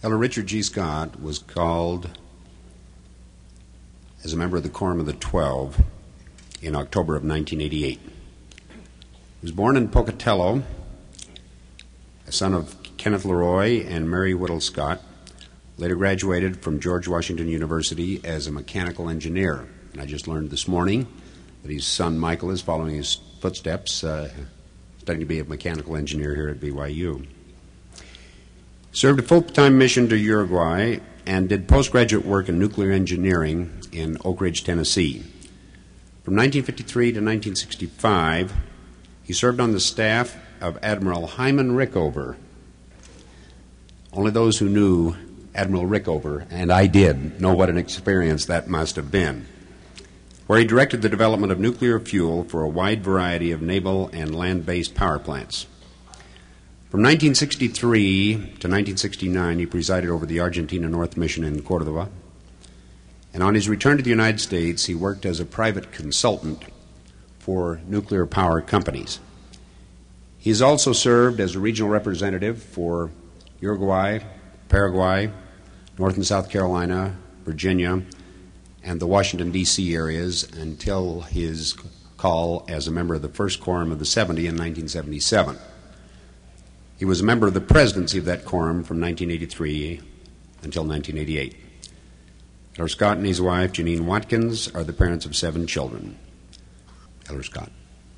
Elder Richard G. Scott was called as a member of the Quorum of the 12 in October of 1988. He was born in Pocatello, a son of Kenneth Leroy and Mary Whittle Scott. Later graduated from George Washington University as a mechanical engineer. And I just learned this morning that his son Michael is following his footsteps, studying to be a mechanical engineer here at BYU. Served a full-time mission to Uruguay and did postgraduate work in nuclear engineering in Oak Ridge, Tennessee. From 1953 to 1965, he served on the staff of Admiral Hyman Rickover. Only those who knew Admiral Rickover, and I did, know what an experience that must have been, where he directed the development of nuclear fuel for a wide variety of naval and land-based power plants. From 1963 to 1969, he presided over the Argentina North Mission in Cordova. And on his return to the United States, he worked as a private consultant for nuclear power companies. He has also served as a regional representative for Uruguay, Paraguay, North and South Carolina, Virginia, and the Washington, D.C. areas until his call as a member of the First Quorum of the 70 in 1977. He was a member of the presidency of that quorum from 1983 until 1988. Elder Scott and his wife, Janine Watkins, are the parents of 7 children. Elder Scott.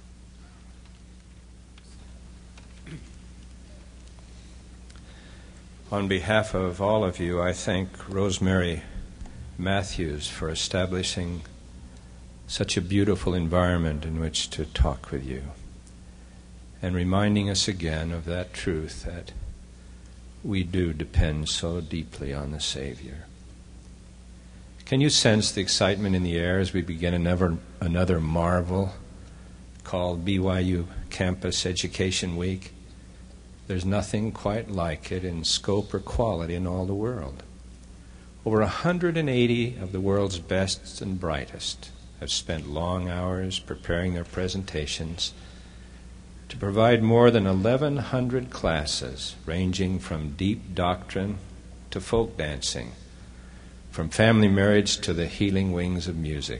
On behalf of all of you, I thank Rosemary Matthews for establishing such a beautiful environment in which to talk with you, and reminding us again of that truth that we do depend so deeply on the Savior. Can you sense the excitement in the air as we begin another marvel called BYU Campus Education Week? There's nothing quite like it in scope or quality in all the world. Over 180 of the world's best and brightest have spent long hours preparing their presentations to provide more than 1,100 classes ranging from deep doctrine to folk dancing, from family marriage to the healing wings of music.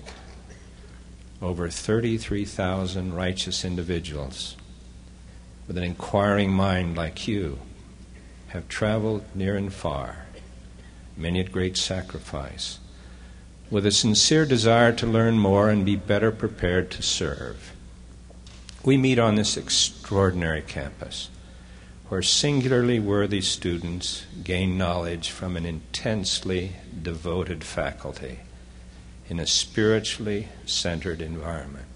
Over 33,000 righteous individuals with an inquiring mind like you have traveled near and far, many at great sacrifice, with a sincere desire to learn more and be better prepared to serve. We meet on this extraordinary campus where singularly worthy students gain knowledge from an intensely devoted faculty in a spiritually centered environment.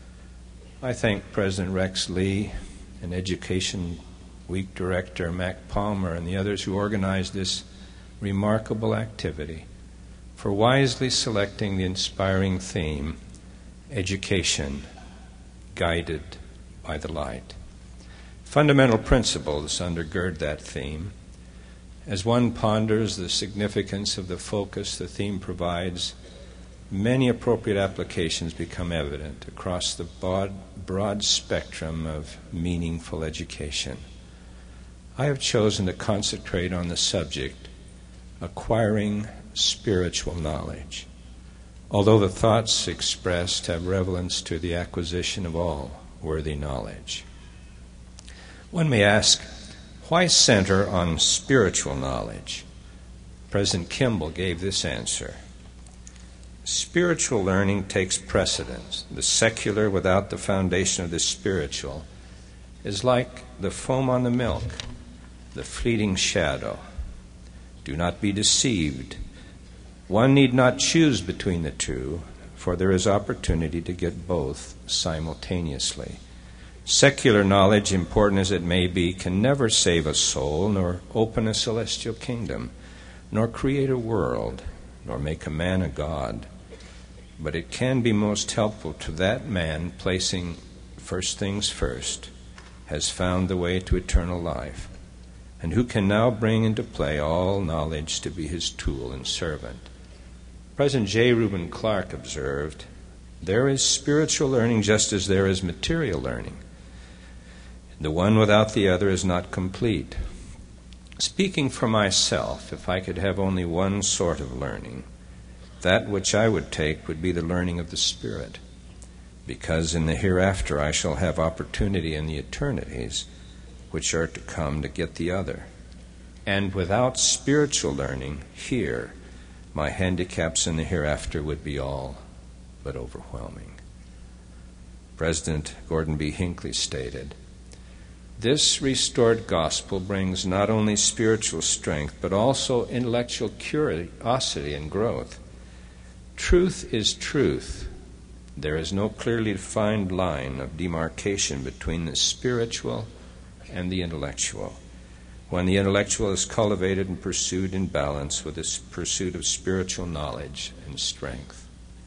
I thank President Rex Lee and Education Week Director Mac Palmer and the others who organized this remarkable activity for wisely selecting the inspiring theme, Education Guided by the Light. Fundamental principles undergird that theme. As one ponders the significance of the focus the theme provides, many appropriate applications become evident across the broad spectrum of meaningful education. I have chosen to concentrate on the subject, acquiring spiritual knowledge, although the thoughts expressed have relevance to the acquisition of all worthy knowledge. One may ask, why center on spiritual knowledge? President Kimball gave this answer. Spiritual learning takes precedence. The secular without the foundation of the spiritual is like the foam on the milk, the fleeting shadow. Do not be deceived. One need not choose between the two, for there is opportunity to get both simultaneously. Secular knowledge, important as it may be, can never save a soul, nor open a celestial kingdom, nor create a world, nor make a man a god. But it can be most helpful to that man placing first things first, has found the way to eternal life, and who can now bring into play all knowledge to be his tool and servant. President J. Reuben Clark observed, there is spiritual learning just as there is material learning. The one without the other is not complete. Speaking for myself, if I could have only one sort of learning, that which I would take would be the learning of the Spirit, because in the hereafter I shall have opportunity in the eternities which are to come to get the other. And without spiritual learning here, my handicaps in the hereafter would be all but overwhelming. President Gordon B. Hinckley stated, "This restored gospel brings not only spiritual strength, but also intellectual curiosity and growth. Truth is truth. There is no clearly defined line of demarcation between the spiritual and the intellectual, when the intellectual is cultivated and pursued in balance with the pursuit of spiritual knowledge and strength."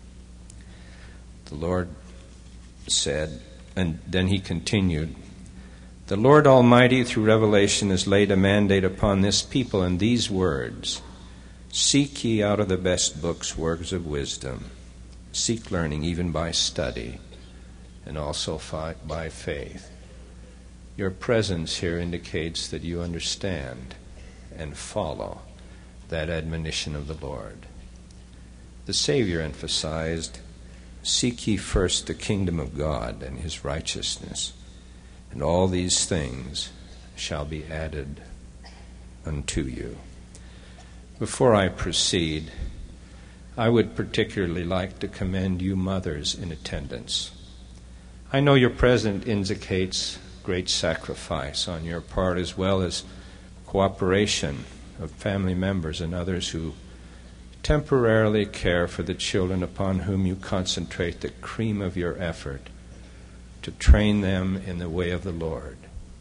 The Lord said, and then he continued, "The Lord Almighty through revelation has laid a mandate upon this people in these words: Seek ye out of the best books words of wisdom. Seek learning even by study, and also by faith." Your presence here indicates that you understand and follow that admonition of the Lord. The Savior emphasized, "Seek ye first the kingdom of God and his righteousness, and all these things shall be added unto you." Before I proceed, I would particularly like to commend you mothers in attendance. I know your presence indicates great sacrifice on your part, as well as cooperation of family members and others who temporarily care for the children upon whom you concentrate the cream of your effort to train them in the way of the Lord.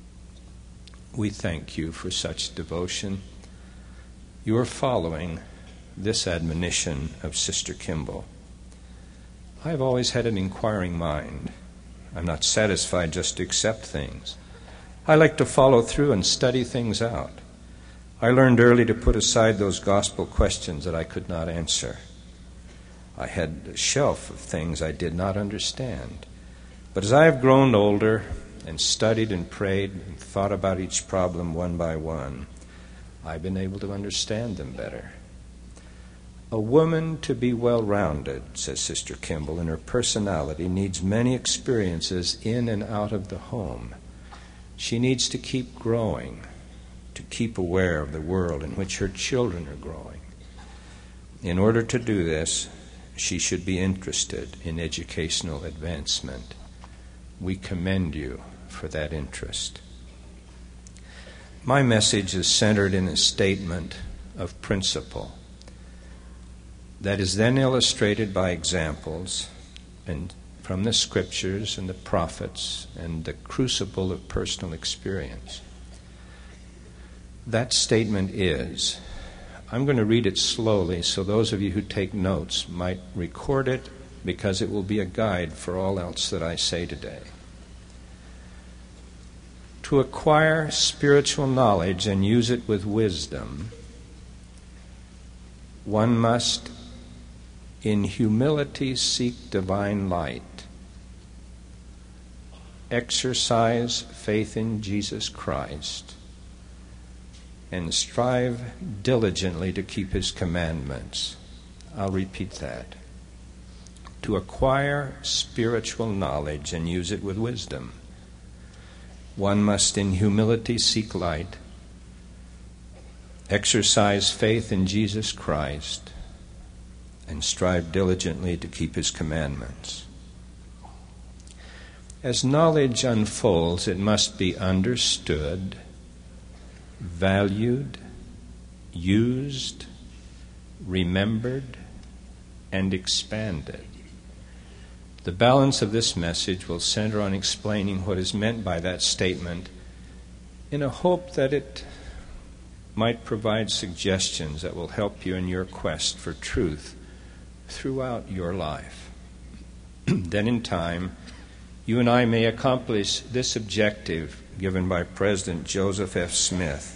We thank you for such devotion. You are following this admonition of Sister Kimball. I have always had an inquiring mind. I'm not satisfied just to accept things. I like to follow through and study things out. I learned early to put aside those gospel questions that I could not answer. I had a shelf of things I did not understand. But as I have grown older and studied and prayed and thought about each problem one by one, I've been able to understand them better. A woman to be well-rounded, says Sister Kimball, in her personality needs many experiences in and out of the home. She needs to keep growing, to keep aware of the world in which her children are growing. In order to do this, she should be interested in educational advancement. We commend you for that interest. My message is centered in a statement of principle that is then illustrated by examples and from the scriptures and the prophets and the crucible of personal experience. That statement is, I'm going to read it slowly so those of you who take notes might record it, because it will be a guide for all else that I say today. To acquire spiritual knowledge and use it with wisdom, one must in humility seek divine light, exercise faith in Jesus Christ, and strive diligently to keep his commandments. I'll repeat that. To acquire spiritual knowledge and use it with wisdom, one must in humility seek light, exercise faith in Jesus Christ, and strive diligently to keep his commandments. As knowledge unfolds, it must be understood, valued, used, remembered, and expanded. The balance of this message will center on explaining what is meant by that statement, in a hope that it might provide suggestions that will help you in your quest for truth throughout your life. Then in time, you and I may accomplish this objective given by President Joseph F. Smith.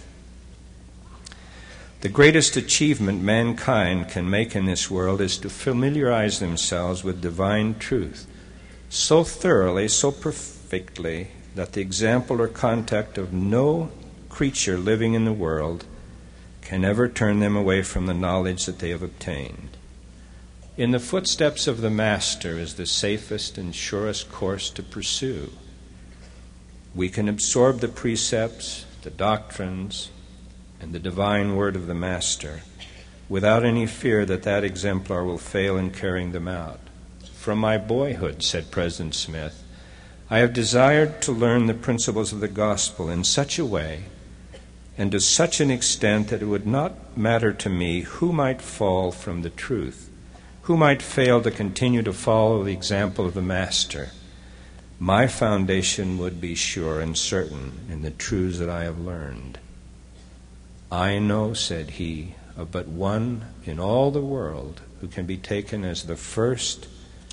The greatest achievement mankind can make in this world is to familiarize themselves with divine truth so thoroughly, so perfectly, that the example or contact of no creature living in the world can ever turn them away from the knowledge that they have obtained. In the footsteps of the Master is the safest and surest course to pursue. We can absorb the precepts, the doctrines, and the divine word of the Master without any fear that that exemplar will fail in carrying them out. From my boyhood, said President Smith, I have desired to learn the principles of the gospel in such a way and to such an extent that it would not matter to me who might fall from the truth, who might fail to continue to follow the example of the Master. My foundation would be sure and certain in the truths that I have learned. I know, said he, of but one in all the world who can be taken as the first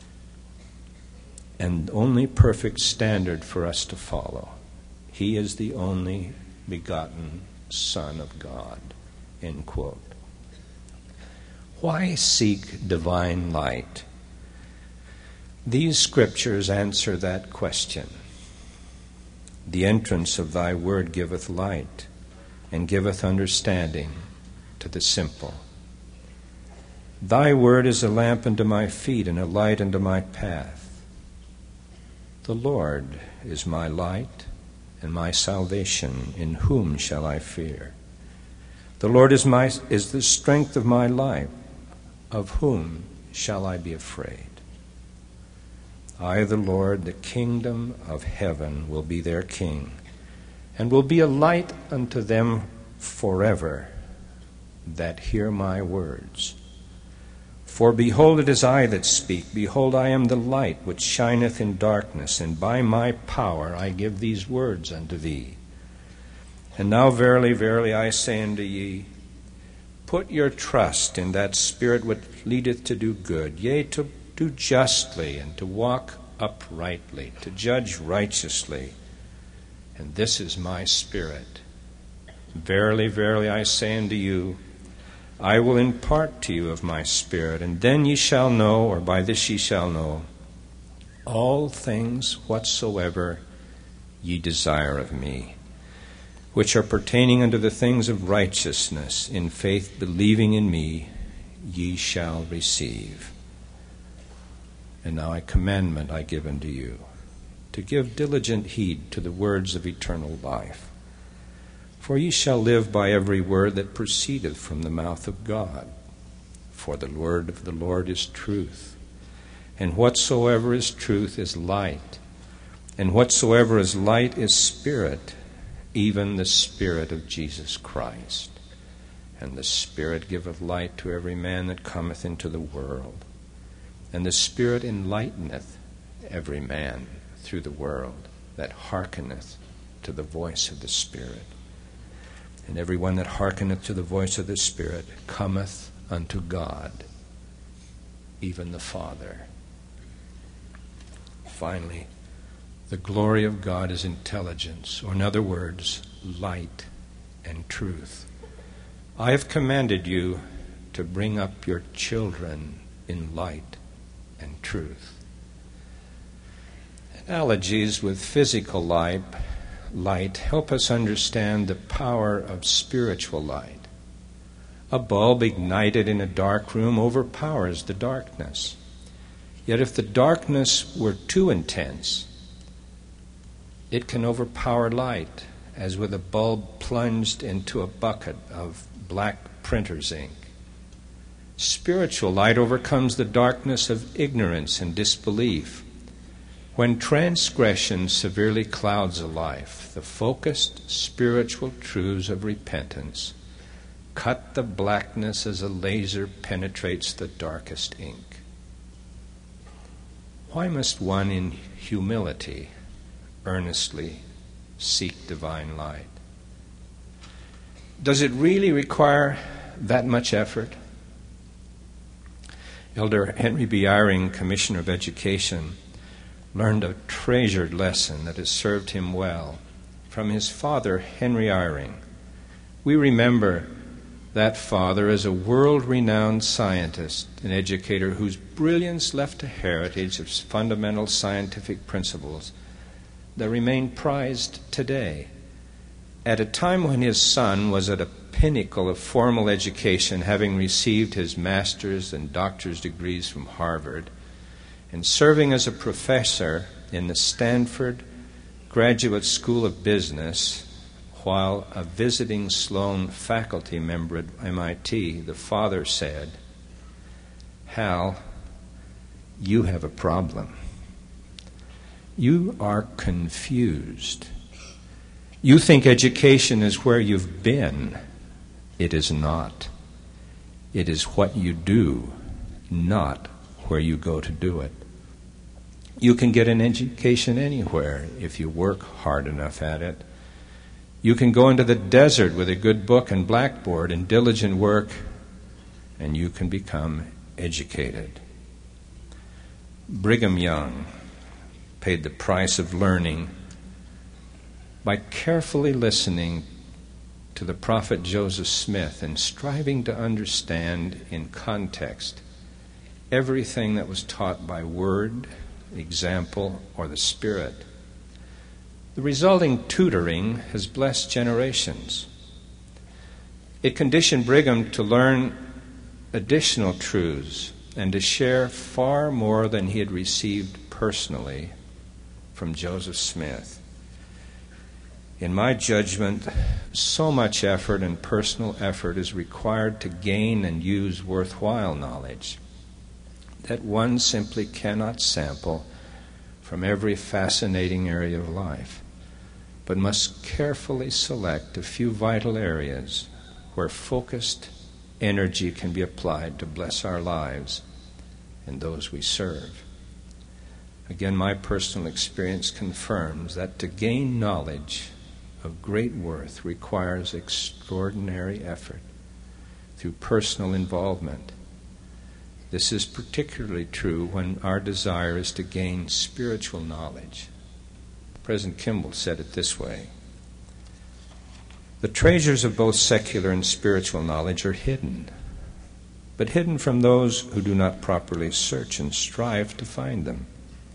and only perfect standard for us to follow. He is the only begotten Son of God. End quote. Why seek divine light? These scriptures answer that question. The entrance of thy word giveth light, and giveth understanding to the simple. Thy word is a lamp unto my feet, and a light unto my path. The Lord is my light and my salvation. In whom shall I fear? The Lord is the strength of my life. Of whom shall I be afraid? I, the Lord, the kingdom of heaven, will be their king, and will be a light unto them forever that hear my words. For behold, it is I that speak. Behold, I am the light which shineth in darkness, and by my power I give these words unto thee. And now verily, verily, I say unto ye, put your trust in that Spirit which leadeth to do good, yea, to do justly, and to walk uprightly, to judge righteously. And this is my Spirit. Verily, verily, I say unto you, I will impart to you of my Spirit, and then ye shall know, or by this ye shall know, all things whatsoever ye desire of me, which are pertaining unto the things of righteousness, in faith believing in me, ye shall receive. And now a commandment I give unto you, to give diligent heed to the words of eternal life. For ye shall live by every word that proceedeth from the mouth of God. For the word of the Lord is truth. And whatsoever is truth is light. And whatsoever is light is spirit, even the Spirit of Jesus Christ. And the Spirit giveth light to every man that cometh into the world. And the Spirit enlighteneth every man through the world that hearkeneth to the voice of the Spirit. And every one that hearkeneth to the voice of the Spirit cometh unto God, even the Father. Finally, the glory of God is intelligence, or in other words, light and truth. I have commanded you to bring up your children in light and truth. Analogies with physical light help us understand the power of spiritual light. A bulb ignited in a dark room overpowers the darkness. Yet if the darkness were too intense, it can overpower light, as with a bulb plunged into a bucket of black printer's ink. Spiritual light overcomes the darkness of ignorance and disbelief. When transgression severely clouds a life, the focused spiritual truths of repentance cut the blackness as a laser penetrates the darkest ink. Why must one in humility earnestly seek divine light? Does it really require that much effort? Elder Henry B. Eyring, Commissioner of Education, learned a treasured lesson that has served him well from his father, Henry Eyring. We remember that father as a world-renowned scientist and educator whose brilliance left a heritage of fundamental scientific principles that remain prized today. At a time when his son was at a pinnacle of formal education, having received his master's and doctor's degrees from Harvard, and serving as a professor in the Stanford Graduate School of Business, while a visiting Sloan faculty member at MIT, the father said, "Hal, you have a problem. You are confused. You think education is where you've been. It is not. It is what you do, not where you go to do it. You can get an education anywhere if you work hard enough at it. You can go into the desert with a good book and blackboard and diligent work, and you can become educated." Brigham Young paid the price of learning by carefully listening to the prophet Joseph Smith and striving to understand in context everything that was taught by word, example, or the Spirit. The resulting tutoring has blessed generations. It conditioned Brigham to learn additional truths and to share far more than he had received personally from Joseph Smith. In my judgment, so much effort and personal effort is required to gain and use worthwhile knowledge that one simply cannot sample from every fascinating area of life, but must carefully select a few vital areas where focused energy can be applied to bless our lives and those we serve. Again, my personal experience confirms that to gain knowledge of great worth requires extraordinary effort through personal involvement. This is particularly true when our desire is to gain spiritual knowledge. President Kimball said it this way: "The treasures of both secular and spiritual knowledge are hidden, but hidden from those who do not properly search and strive to find them.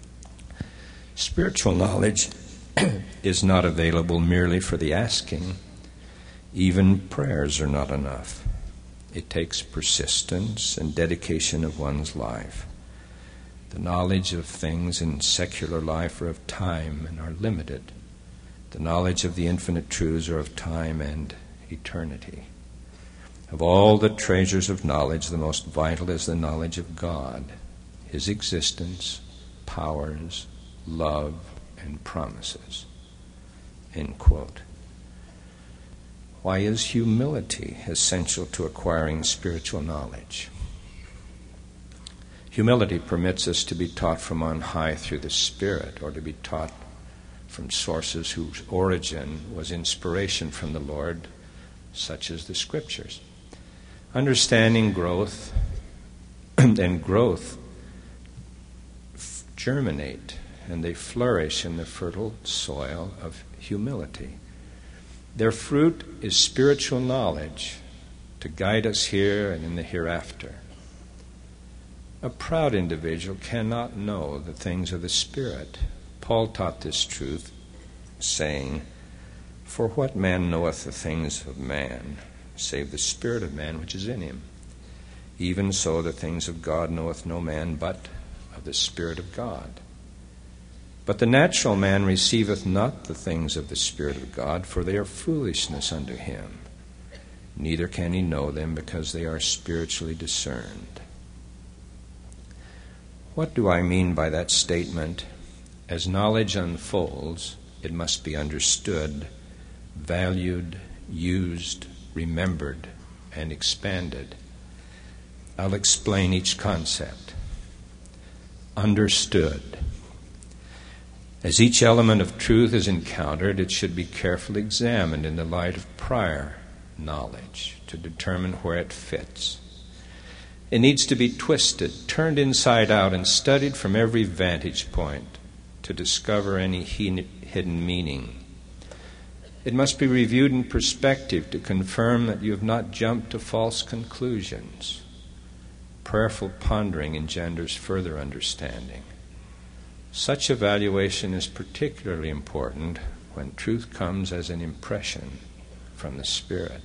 Spiritual knowledge is not available merely for the asking. Even prayers are not enough. It takes persistence and dedication of one's life. The knowledge of things in secular life are of time and are limited. The knowledge of the infinite truths are of time and eternity. Of all the treasures of knowledge, the most vital is the knowledge of God, His existence, powers, love, and promises." End quote. Why is humility essential to acquiring spiritual knowledge? Humility permits us to be taught from on high through the Spirit, or to be taught from sources whose origin was inspiration from the Lord, such as the Scriptures. Understanding growth and growth germinate, and they flourish in the fertile soil of humility. Their fruit is spiritual knowledge to guide us here and in the hereafter. A proud individual cannot know the things of the Spirit. Paul taught this truth, saying, "For what man knoweth the things of man, save the Spirit of man which is in him? Even so the things of God knoweth no man but of the Spirit of God. But the natural man receiveth not the things of the Spirit of God, for they are foolishness unto him. Neither can he know them, because they are spiritually discerned." What do I mean by that statement? As knowledge unfolds, it must be understood, valued, used, remembered, and expanded. I'll explain each concept. Understood. As each element of truth is encountered, it should be carefully examined in the light of prior knowledge to determine where it fits. It needs to be twisted, turned inside out, and studied from every vantage point to discover any hidden meaning. It must be reviewed in perspective to confirm that you have not jumped to false conclusions. Prayerful pondering engenders further understanding. Such evaluation is particularly important when truth comes as an impression from the Spirit.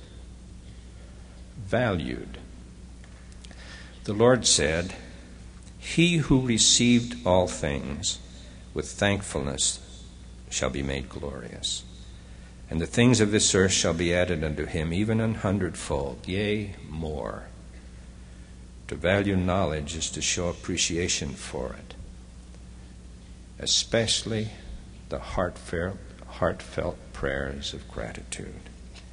Valued. The Lord said, "He who received all things with thankfulness shall be made glorious. And the things of this earth shall be added unto him, even 100-fold, yea, more." To value knowledge is to show appreciation for it, especially the heartfelt prayers of gratitude.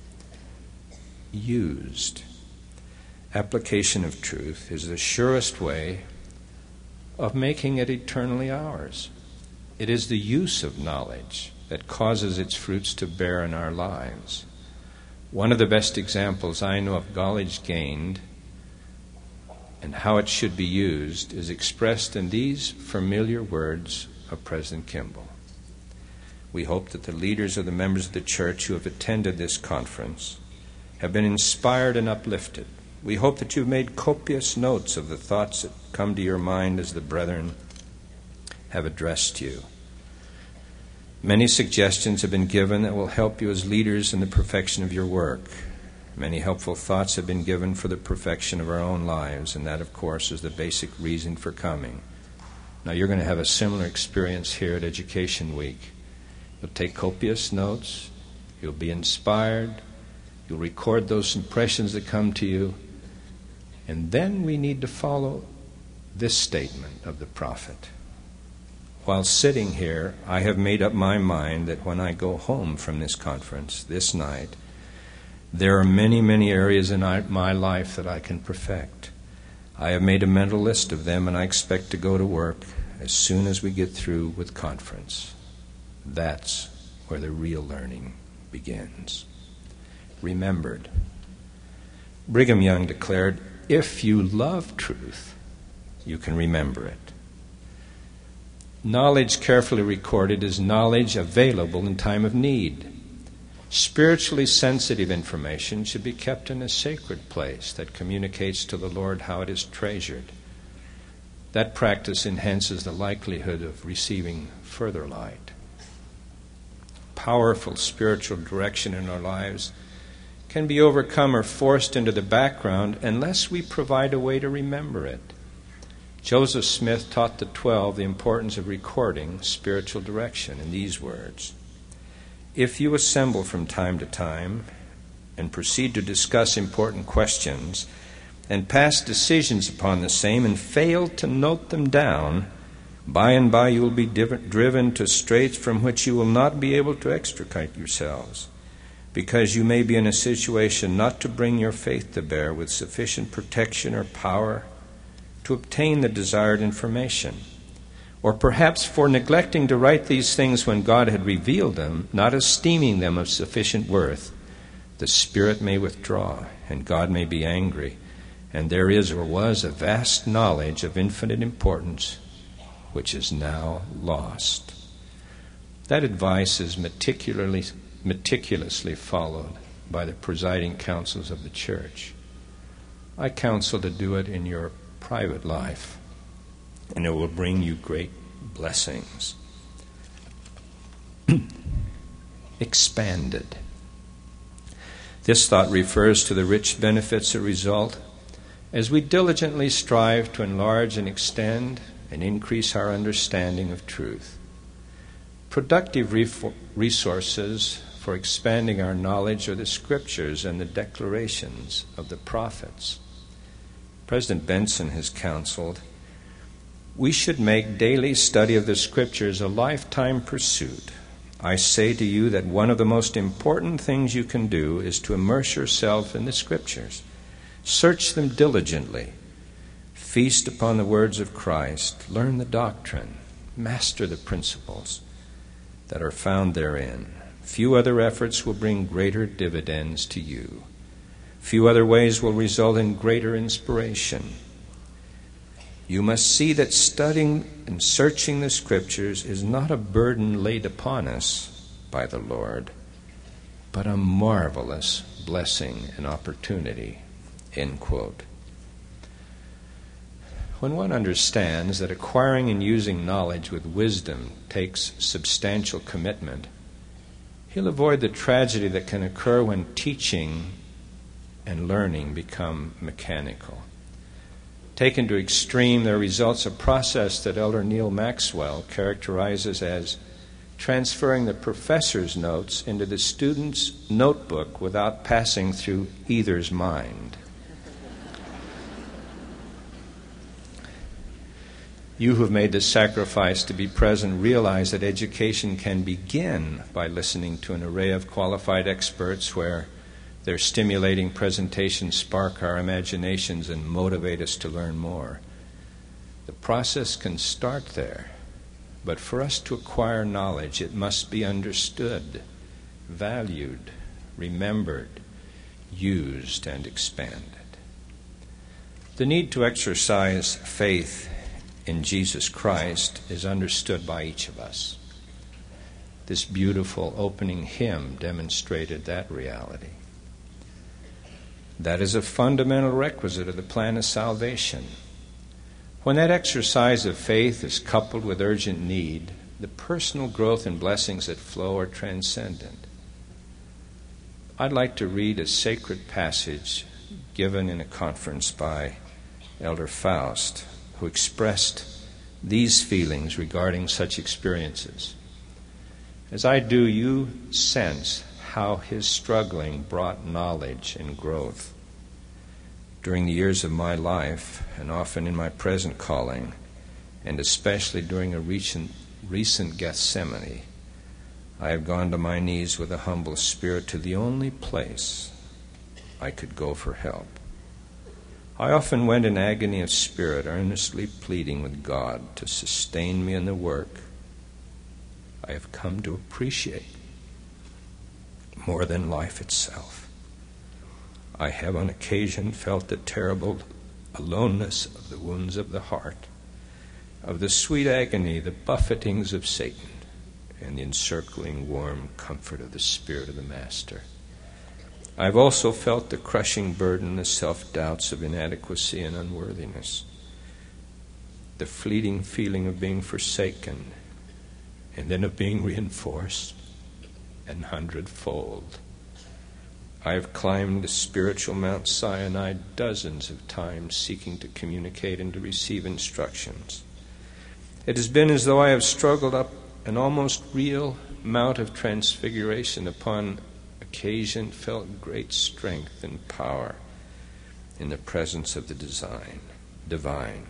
Used. Application of truth is the surest way of making it eternally ours. It is the use of knowledge that causes its fruits to bear in our lives. One of the best examples I know of knowledge gained and how it should be used is expressed in these familiar words of President Kimball. We hope that the leaders of the members of the church who have attended this conference have been inspired and uplifted. We hope that you've made copious notes of the thoughts that come to your mind as the brethren have addressed you. Many suggestions have been given that will help you as leaders in the perfection of your work. Many helpful thoughts have been given for the perfection of our own lives, and that, of course, is the basic reason for coming. Now, you're going to have a similar experience here at Education Week. You'll take copious notes, you'll be inspired, you'll record those impressions that come to you, and then we need to follow this statement of the prophet. While sitting here, I have made up my mind that when I go home from this conference this night, there are many, many areas in my life that I can perfect. I have made a mental list of them, and I expect to go to work as soon as we get through with conference. That's where the real learning begins. Remembered. Brigham Young declared, "If you love truth, you can remember it." Knowledge carefully recorded is knowledge available in time of need. Spiritually sensitive information should be kept in a sacred place that communicates to the Lord how it is treasured. That practice enhances the likelihood of receiving further light. Powerful spiritual direction in our lives can be overcome or forced into the background unless we provide a way to remember it. Joseph Smith taught the 12 the importance of recording spiritual direction in these words: "If you assemble from time to time and proceed to discuss important questions and pass decisions upon the same and fail to note them down, by and by you will be driven to straits from which you will not be able to extricate yourselves, because you may be in a situation not to bring your faith to bear with sufficient protection or power to obtain the desired information. Or perhaps for neglecting to write these things when God had revealed them, not esteeming them of sufficient worth, the Spirit may withdraw, and God may be angry, and there is or was a vast knowledge of infinite importance which is now lost." That advice is meticulously followed by the presiding councils of the church. I counsel to do it in your private life, and it will bring you great blessings. Expanded. This thought refers to the rich benefits that result as we diligently strive to enlarge and extend and increase our understanding of truth. Productive resources for expanding our knowledge are the scriptures and the declarations of the prophets. President Benson has counseled, "We should make daily study of the Scriptures a lifetime pursuit. I say to you that one of the most important things you can do is to immerse yourself in the Scriptures. Search them diligently. Feast upon the words of Christ. Learn the doctrine. Master the principles that are found therein. Few other efforts will bring greater dividends to you. Few other ways will result in greater inspiration. You must see that studying and searching the Scriptures is not a burden laid upon us by the Lord, but a marvelous blessing and opportunity." End quote. When one understands that acquiring and using knowledge with wisdom takes substantial commitment, He'll avoid the tragedy that can occur when teaching and learning become mechanical. Taken to extreme, there results a process that Elder Neil Maxwell characterizes as transferring the professor's notes into the student's notebook without passing through either's mind. You who have made the sacrifice to be present realize that education can begin by listening to an array of qualified experts where their stimulating presentations spark our imaginations and motivate us to learn more. The process can start there, but for us to acquire knowledge, it must be understood, valued, remembered, used, and expanded. The need to exercise faith in Jesus Christ is understood by each of us. This beautiful opening hymn demonstrated that reality. That is a fundamental requisite of the plan of salvation. When that exercise of faith is coupled with urgent need, the personal growth and blessings that flow are transcendent. I'd like to read a sacred passage given in a conference by Elder Faust, who expressed these feelings regarding such experiences. As I do, you sense how his struggling brought knowledge and growth. During the years of my life, and often in my present calling, and especially during a recent Gethsemane, I have gone to my knees with a humble spirit to the only place I could go for help. I often went in agony of spirit, earnestly pleading with God to sustain me in the work I have come to appreciate more than life itself. I have on occasion felt the terrible aloneness of the wounds of the heart, of the sweet agony, the buffetings of Satan, and the encircling warm comfort of the Spirit of the Master. I've also felt the crushing burden, the self-doubts of inadequacy and unworthiness, the fleeting feeling of being forsaken, and then of being reinforced an hundredfold. I have climbed the spiritual Mount Sinai dozens of times seeking to communicate and to receive instructions. It has been as though I have struggled up an almost real Mount of Transfiguration, upon occasion felt great strength and power in the presence of the divine.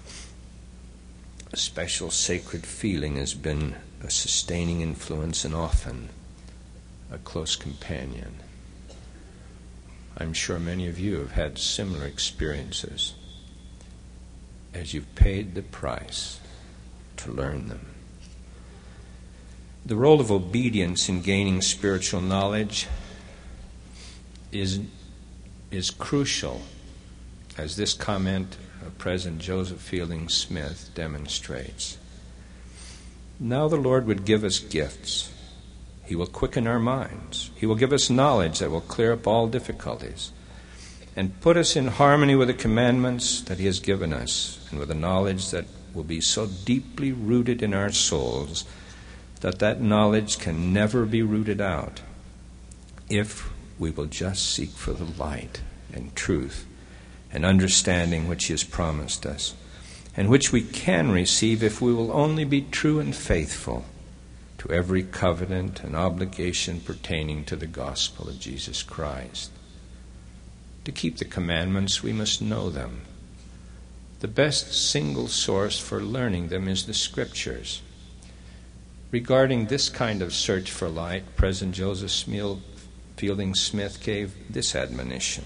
A special sacred feeling has been a sustaining influence and often a close companion. I'm sure many of you have had similar experiences as you've paid the price to learn them. The role of obedience in gaining spiritual knowledge is crucial, as this comment of President Joseph Fielding Smith demonstrates. Now the Lord would give us gifts. He will quicken our minds. He will give us knowledge that will clear up all difficulties and put us in harmony with the commandments that He has given us, and with a knowledge that will be so deeply rooted in our souls that knowledge can never be rooted out if we will just seek for the light and truth and understanding which He has promised us, and which we can receive if we will only be true and faithful to every covenant and obligation pertaining to the gospel of Jesus Christ. To keep the commandments, we must know them. The best single source for learning them is the Scriptures. Regarding this kind of search for light, President Joseph Fielding Smith gave this admonition,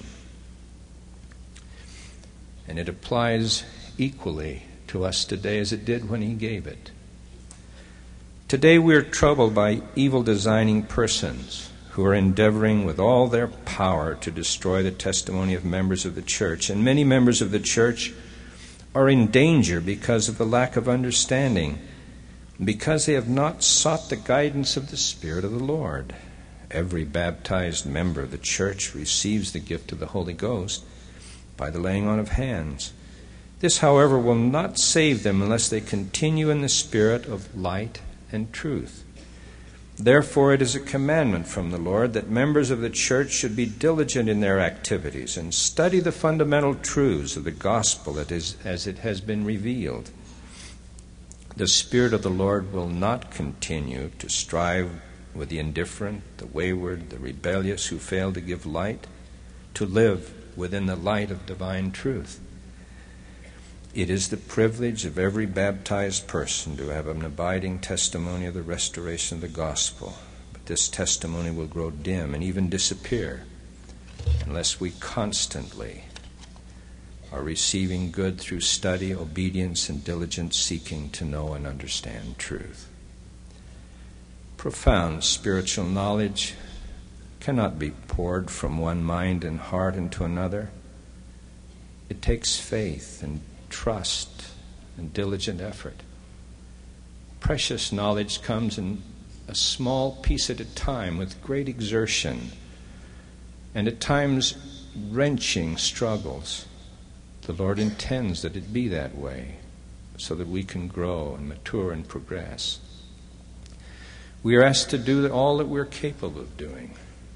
and it applies equally to us today as it did when he gave it. Today we are troubled by evil designing persons who are endeavoring with all their power to destroy the testimony of members of the church, and many members of the church are in danger because of the lack of understanding, because they have not sought the guidance of the Spirit of the Lord. Every baptized member of the church receives the gift of the Holy Ghost by the laying on of hands. This, however, will not save them unless they continue in the spirit of light and truth. Therefore, it is a commandment from the Lord that members of the church should be diligent in their activities and study the fundamental truths of the gospel as it has been revealed. The Spirit of the Lord will not continue to strive with the indifferent, the wayward, the rebellious who fail to give light, to live within the light of divine truth. It is the privilege of every baptized person to have an abiding testimony of the restoration of the gospel. But this testimony will grow dim and even disappear unless we constantly are receiving good through study, obedience, and diligent seeking to know and understand truth. Profound spiritual knowledge cannot be poured from one mind and heart into another. It takes faith and trust and diligent effort. Precious knowledge comes in a small piece at a time with great exertion and at times wrenching struggles. The Lord intends that it be that way so that we can grow and mature and progress. We are asked to do all that we're capable of doing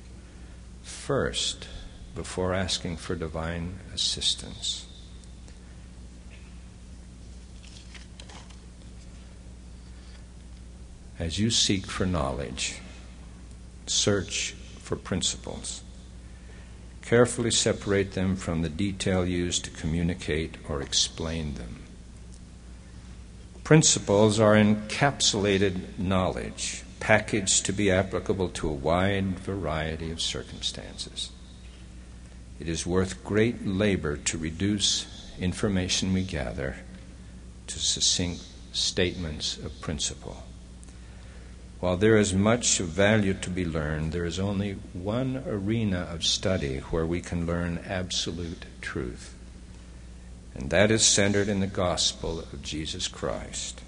first before asking for divine assistance. As you seek for knowledge, search for principles. Carefully separate them from the detail used to communicate or explain them. Principles are encapsulated knowledge, packaged to be applicable to a wide variety of circumstances. It is worth great labor to reduce information we gather to succinct statements of principle. While there is much of value to be learned, there is only one arena of study where we can learn absolute truth, and that is centered in the gospel of Jesus Christ.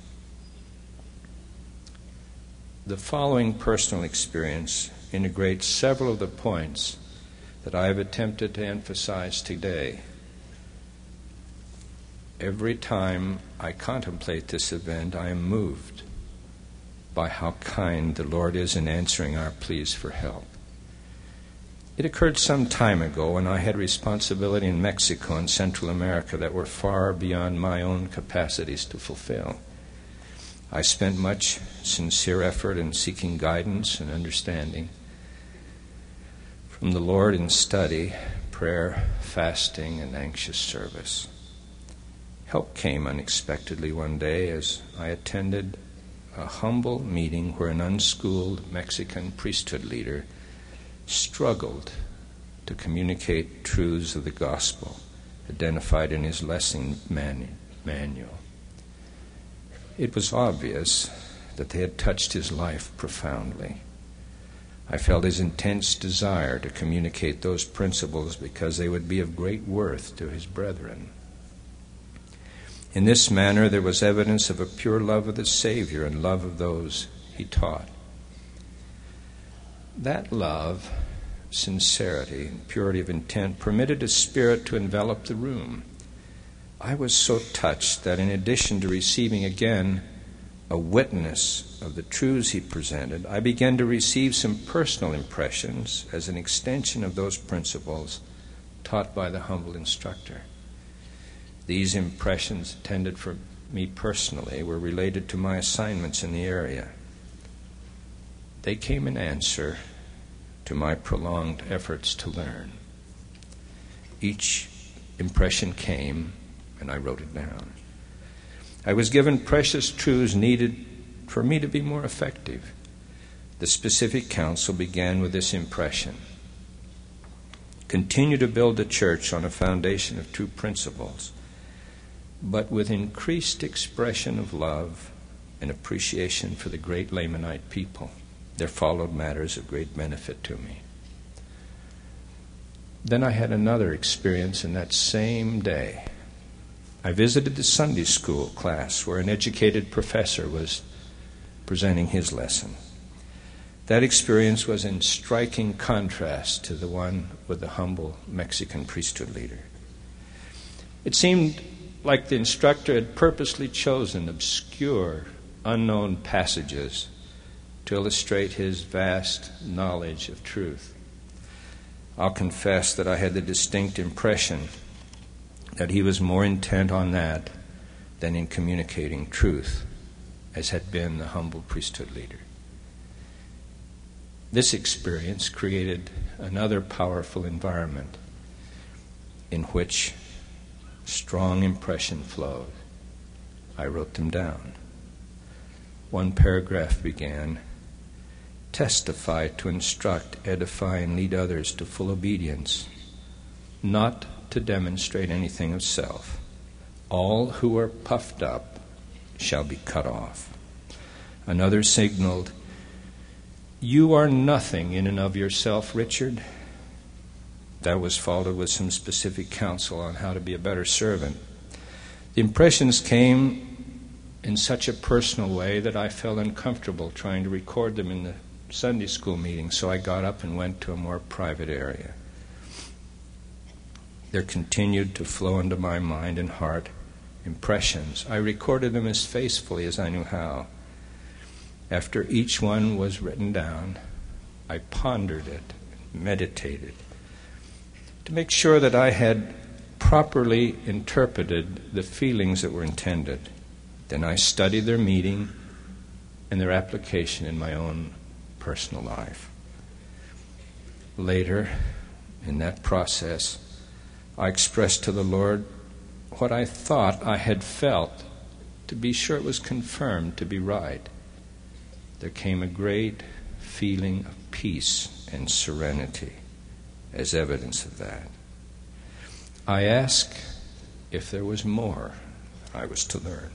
The following personal experience integrates several of the points that I have attempted to emphasize today. Every time I contemplate this event, I am moved by how kind the Lord is in answering our pleas for help. It occurred some time ago when I had responsibility in Mexico and Central America that were far beyond my own capacities to fulfill. I spent much sincere effort in seeking guidance and understanding from the Lord in study, prayer, fasting, and anxious service. Help came unexpectedly one day as I attended a humble meeting where an unschooled Mexican priesthood leader struggled to communicate truths of the gospel identified in his lesson manual. It was obvious that they had touched his life profoundly. I felt his intense desire to communicate those principles because they would be of great worth to his brethren. In this manner, there was evidence of a pure love of the Savior and love of those he taught. That love, sincerity, and purity of intent permitted a spirit to envelop the room. I was so touched that in addition to receiving again a witness of the truths he presented, I began to receive some personal impressions as an extension of those principles taught by the humble instructor. These impressions intended for me personally were related to my assignments in the area. They came in answer to my prolonged efforts to learn. Each impression came, and I wrote it down. I was given precious truths needed for me to be more effective. The specific counsel began with this impression: continue to build the church on a foundation of true principles, but with increased expression of love and appreciation for the great Lamanite people. There followed matters of great benefit to me. Then I had another experience in that same day. I visited the Sunday school class where an educated professor was presenting his lesson. That experience was in striking contrast to the one with the humble Mexican priesthood leader. It seemed like the instructor had purposely chosen obscure, unknown passages to illustrate his vast knowledge of truth. I'll confess that I had the distinct impression that he was more intent on that than in communicating truth, as had been the humble priesthood leader. This experience created another powerful environment in which strong impression flowed. I wrote them down. One paragraph began, "Testify to instruct, edify, and lead others to full obedience, not to demonstrate anything of self. All who are puffed up shall be cut off." Another signaled, "You are nothing in and of yourself, Richard." That was followed with some specific counsel on how to be a better servant. The impressions came in such a personal way that I felt uncomfortable trying to record them in the Sunday school meeting, so I got up and went to a more private area. There continued to flow into my mind and heart impressions. I recorded them as faithfully as I knew how. After each one was written down, I pondered it, meditated, to make sure that I had properly interpreted the feelings that were intended. Then I studied their meaning and their application in my own personal life. Later, in that process, I expressed to the Lord what I thought I had felt, to be sure it was confirmed to be right. There came a great feeling of peace and serenity as evidence of that. I asked if there was more I was to learn.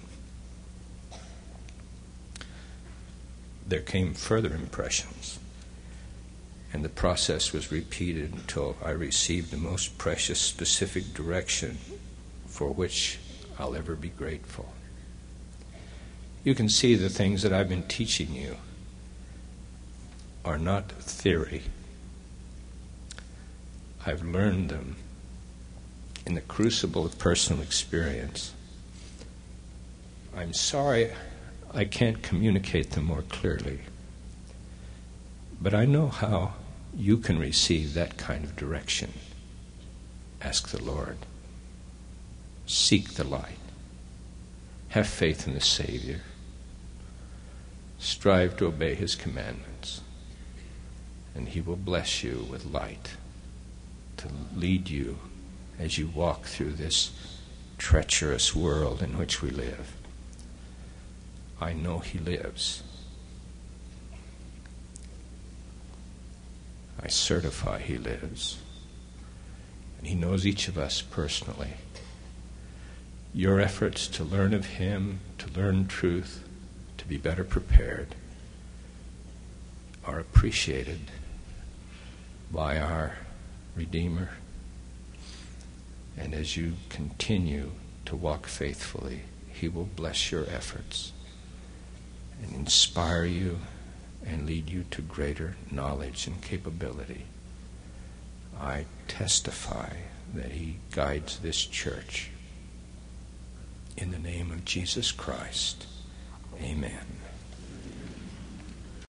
There came further impressions, and the process was repeated until I received the most precious specific direction for which I'll ever be grateful. You can see the things that I've been teaching you are not theory. I've learned them in the crucible of personal experience. I'm sorry I can't communicate them more clearly, but I know how you can receive that kind of direction. Ask the Lord. Seek the light. Have faith in the Savior. Strive to obey His commandments, and He will bless you with light to lead you as you walk through this treacherous world in which we live. I know He lives. I certify He lives. And He knows each of us personally. Your efforts to learn of Him, to learn truth, to be better prepared, are appreciated by our Redeemer. And as you continue to walk faithfully, He will bless your efforts and inspire you and lead you to greater knowledge and capability. I testify that He guides this church. In the name of Jesus Christ, amen.